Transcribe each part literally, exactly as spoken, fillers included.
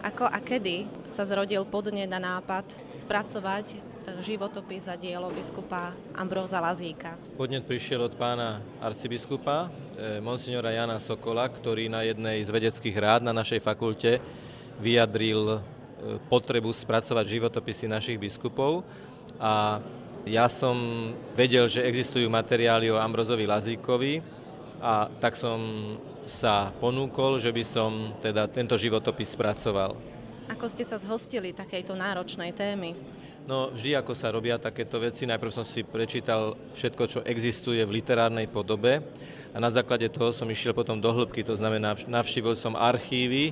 Ako a kedy sa zrodil podnet na nápad spracovať životopis a dielo biskupa Ambróza Lazíka? Podnet prišiel od pána arcibiskupa, e, monsignora Jana Sokola, ktorý na jednej z vedeckých rád na našej fakulte vyjadril e, potrebu spracovať životopisy našich biskupov. A ja som vedel, že existujú materiály o Ambrózovi Lazíkovi a tak som sa ponúkol, že by som teda tento životopis spracoval. Ako ste sa zhostili takejto náročnej témy? No vždy, ako sa robia takéto veci, najprv som si prečítal všetko, čo existuje v literárnej podobe a na základe toho som išiel potom do hĺbky, to znamená, navštívil som archívy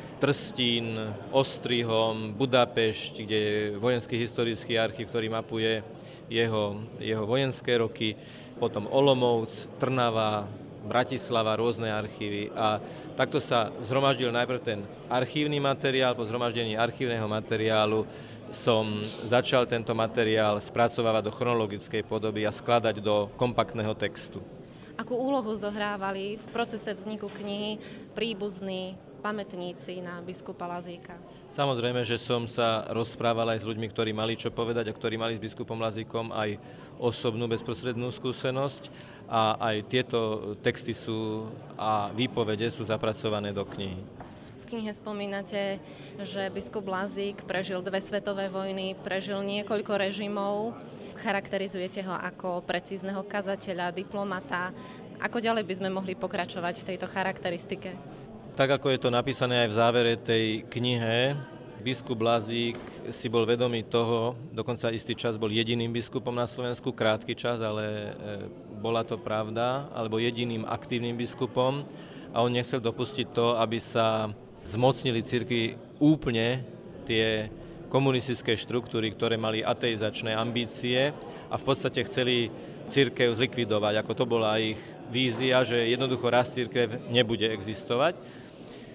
Trstín, Ostrihom, Budapešť, kde je vojenský historický archív, ktorý mapuje jeho, jeho vojenské roky, potom Olomouc, Trnava, Bratislava, rôzne archívy a takto sa zhromaždil najprv ten archívny materiál, po zhromaždení archívneho materiálu som začal tento materiál spracovávať do chronologickej podoby a skladať do kompaktného textu. Akú úlohu zohrávali v procese vzniku knihy príbuzní pamätníci na biskupa Lazíka? Samozrejme, že som sa rozprával aj s ľuďmi, ktorí mali čo povedať a ktorí mali s biskupom Lazíkom aj osobnú bezprostrednú skúsenosť a aj tieto texty sú a výpovede sú zapracované do knihy. V knihe spomínate, že biskup Lazík prežil dve svetové vojny, prežil niekoľko režimov, charakterizujete ho ako precízneho kazateľa, diplomata. Ako ďalej by sme mohli pokračovať v tejto charakteristike? Tak ako je to napísané aj v závere tej knihe, biskup Lazík si bol vedomý toho, dokonca istý čas bol jediným biskupom na Slovensku, krátky čas, ale bola to pravda, alebo jediným aktívnym biskupom a on nechcel dopustiť to, aby sa zmocnili cirkvi úplne tie komunistické štruktúry, ktoré mali ateizačné ambície a v podstate chceli cirkev zlikvidovať, ako to bola ich vízia, že jednoducho raz cirkev nebude existovať.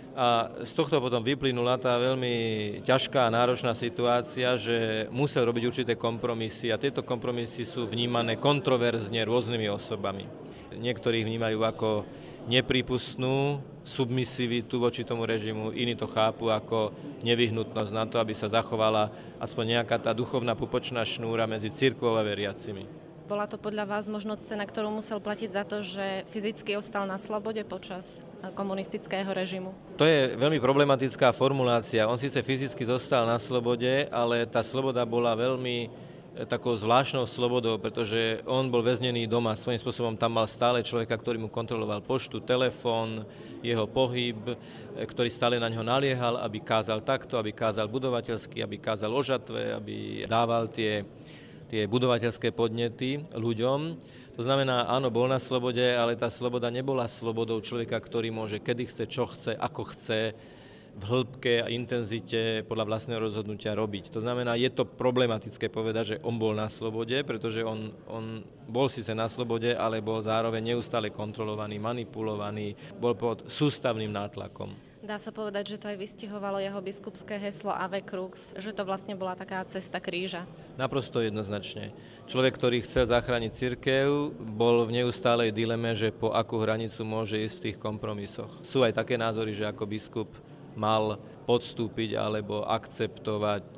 A z tohto potom vyplynula tá veľmi ťažká a náročná situácia, že musel robiť určité kompromisy a tieto kompromisy sú vnímané kontroverzne rôznymi osobami. Niektorí vnímajú ako neprípustnú submisivitu voči tomu režimu, iní to chápu ako nevyhnutnosť na to, aby sa zachovala aspoň nejaká tá duchovná pupočná šnúra medzi cirkvou a veriacimi. Bola to podľa vás možno cena, ktorú musel platiť za to, že fyzicky ostal na slobode počas komunistického režimu? To je veľmi problematická formulácia. On síce fyzicky zostal na slobode, ale tá sloboda bola veľmi takou zvláštnou slobodou, pretože on bol väznený doma. Svojím spôsobom tam mal stále človeka, ktorý mu kontroloval poštu, telefón, jeho pohyb, ktorý stále na ňo naliehal, aby kázal takto, aby kázal budovateľsky, aby kázal o žatve, aby dával tie tie budovateľské podnety ľuďom. To znamená, áno, bol na slobode, ale tá sloboda nebola slobodou človeka, ktorý môže kedy chce, čo chce, ako chce, v hĺbke a intenzite podľa vlastného rozhodnutia robiť. To znamená, je to problematické povedať, že on bol na slobode, pretože on, on bol síce na slobode, ale bol zároveň neustále kontrolovaný, manipulovaný, bol pod sústavným nátlakom. Dá sa povedať, že to aj vystihovalo jeho biskupské heslo Ave Crux, že to vlastne bola taká cesta kríža. Naprosto jednoznačne. Človek, ktorý chcel zachrániť cirkev, bol v neustálej dileme, že po akú hranicu môže ísť v tých kompromisoch. Sú aj také názory, že ako biskup mal podstúpiť alebo akceptovať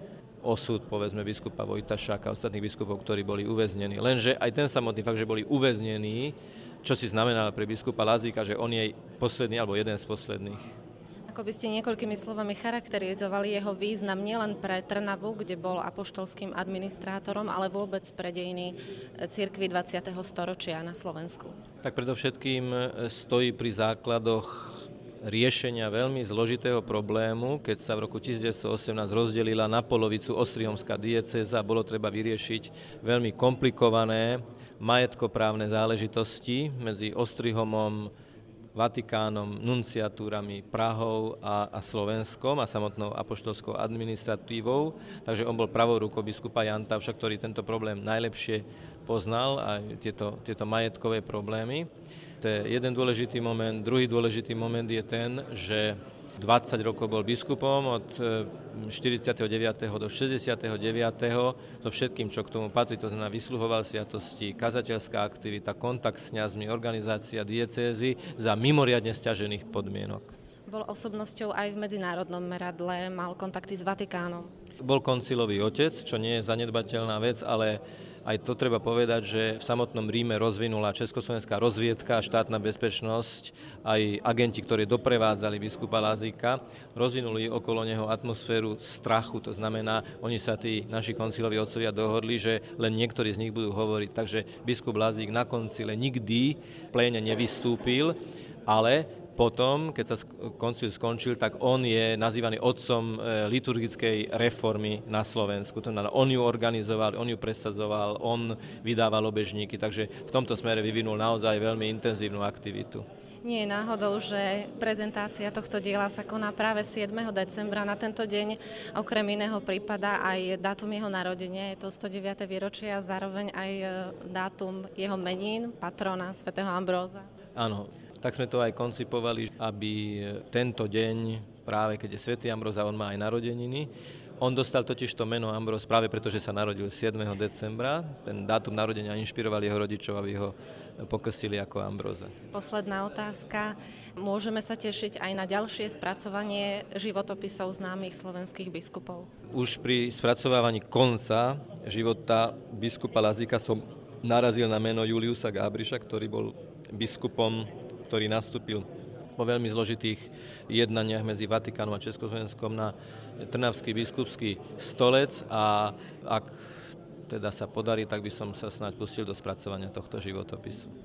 osud, povedzme, biskupa Vojtašáka a ostatných biskupov, ktorí boli uväznení. Lenže aj ten samotný fakt, že boli uväznení, čo si znamená pre biskupa Lazíka, že on je posledný alebo jeden z posledných. Ako by ste niekoľkými slovami charakterizovali jeho význam nielen pre Trnavu, kde bol apoštolským administrátorom, ale vôbec pre dejiny cirkvi dvadsiateho storočia na Slovensku? Tak predovšetkým stojí pri základoch riešenia veľmi zložitého problému, keď sa v roku devätnásťstoosemnásť rozdelila na polovicu ostrihomská diecéza, bolo treba vyriešiť veľmi komplikované majetkoprávne záležitosti medzi Ostrihomom, Vatikánom, nunciatúrami, Prahou a, a Slovenskom a samotnou apoštolskou administratívou. Takže on bol pravou rukou biskupa Janta, však ktorý tento problém najlepšie poznal a tieto, tieto majetkové problémy. To je jeden dôležitý moment. Druhý dôležitý moment je ten, že dvadsať rokov bol biskupom, od štyridsiateho deviateho do šesťdesiateho deviateho so všetkým, čo k tomu patrí, to znamená vysluhoval sviatosti, kazateľská aktivita, kontakt s kňazmi, organizácia diecézy za mimoriadne sťažených podmienok. Bol osobnosťou aj v medzinárodnom meradle, mal kontakty s Vatikánom. Bol koncilový otec, čo nie je zanedbateľná vec, ale aj to treba povedať, že v samotnom Ríme rozvinula československá rozviedka, štátna bezpečnosť, aj agenti, ktorí doprevádzali biskupa Lazíka, rozvinuli okolo neho atmosféru strachu. To znamená, oni sa tí naši konciloví otcovia dohodli, že len niektorí z nich budú hovoriť. Takže biskup Lazík na koncile nikdy v pléne nevystúpil, ale potom, keď sa koncil skončil, tak on je nazývaný otcom liturgickej reformy na Slovensku. To znamená, on ju organizoval, on ju presadzoval, on vydával obežníky, takže v tomto smere vyvinul naozaj veľmi intenzívnu aktivitu. Nie je náhodou, že prezentácia tohto diela sa koná práve siedmeho decembra. Na tento deň okrem iného prípada aj dátum jeho narodenia, je to sto deviate výročie a zároveň aj dátum jeho menín, patrona svätého Ambróza. Áno. Tak sme to aj koncipovali, aby tento deň, práve keď je svätý Ambróz a on má aj narodeniny, on dostal totiž to meno Ambróz práve preto, že sa narodil siedmeho decembra. Ten dátum narodenia inšpiroval jeho rodičov, aby ho pokrstili ako Ambróza. Posledná otázka. Môžeme sa tešiť aj na ďalšie spracovanie životopisov známych slovenských biskupov? Už pri spracovávaní konca života biskupa Lazíka som narazil na meno Juliusa Gábriša, ktorý bol biskupom, ktorý nastúpil po veľmi zložitých jednaniach medzi Vatikánom a Československom na Trnavský biskupský stolec a ak teda sa podarí, tak by som sa snáď pustil do spracovania tohto životopisu.